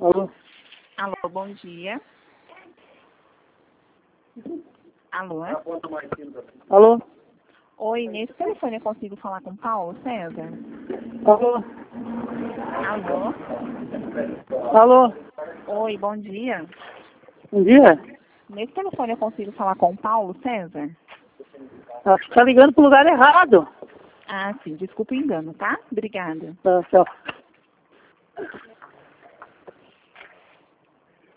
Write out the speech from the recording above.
Alô? Alô, bom dia. Alô? Alô? Oi, nesse telefone eu consigo falar com Paulo César? Alô? Alô? Alô? Oi, bom dia. Bom dia? Nesse telefone eu consigo falar com Paulo César? Acho que tá ligando pro lugar errado. Ah, sim, desculpa o engano, tá? Obrigada. Tá, tchau.